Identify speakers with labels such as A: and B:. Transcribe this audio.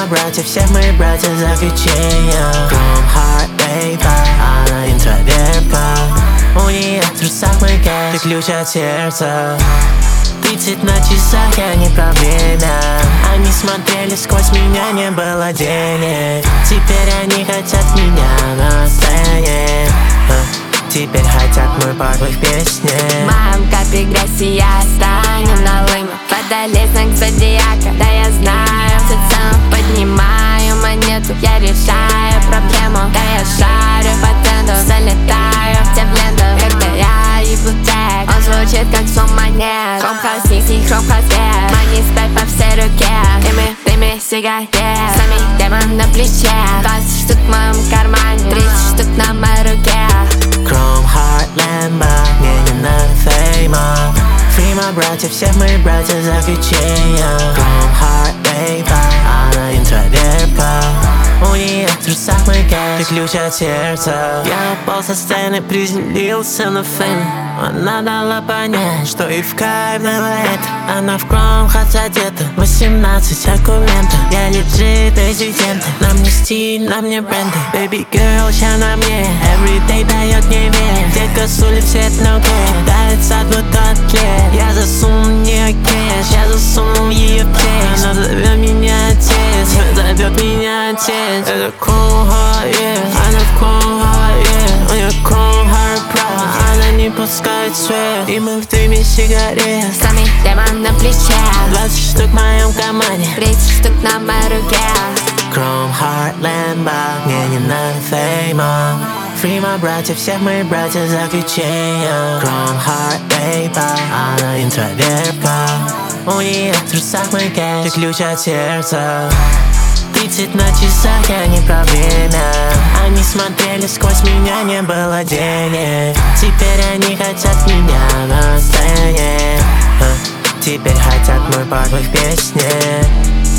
A: Фрима братья, всех моих братья заключения. Chrome Heart Paper, она интровертка. У нее в трусах мой кэш, ты ключ от сердца. 30 на часах, я не про время. Они смотрели сквозь меня, не было денег. Теперь они хотят меня на сцене. Теперь хотят мой пар в их песне.
B: Моем капе грязи я стану налым. Водолей знак зодиака, да я знаю. Всецело поднимаю монету, я решаю проблему. Да я шарю по тренду, залетаю в те в ленту. Когда я ебу трек, он звучит как сон монет. Хром-хаус, низкий хром-хаус, yeah. Money stack по всей руке. Дыми, сигарет. Сами демон на плече. 20 штук в моем кармане, 30 штук на моей руке.
A: Chrome Heart Lambo, мне не надо фейма. Фрима братья, всех моих братья заключения. Chrome Heart Paper, она интровертка. У нее в трусах мой кэш, ты ключ от сердца. Я упал со сцены, приземлился на фейм. Она дала понять, что и в кайф дала это. Она в Chrome Heart одета, 18 документов. Я лежит резидент, на мне стиль, на мне бренды. Baby girl, ща на мне, everyday дает мне вес. Детка с улицы, no care, кидается вот от лет. Я засунул в нее кэш, я засунул ее в кейс. Она зовет меня отец, зовет меня отец. Это Chrome Heart, yeah, она в Chrome Heart, yeah. У нее Chrome Heart Pro, она не пускает свет. И мы в дыме сигарет.
B: Сами демон на плече.
A: 20 штук в моем кармане,
B: 30 штук на моей руке.
A: Chrome Heart Lambo, мне не надо фейма. Фрима братья, всех моих братья заключения. Chrome Heart Paper, она интровертка. У нее в трусах мой кэш, ты ключ от сердца. 30 на часах, я не про время. Они смотрели сквозь меня, не было денег. Теперь они хотят меня на сцене. Теперь хотят мой пар в их песне.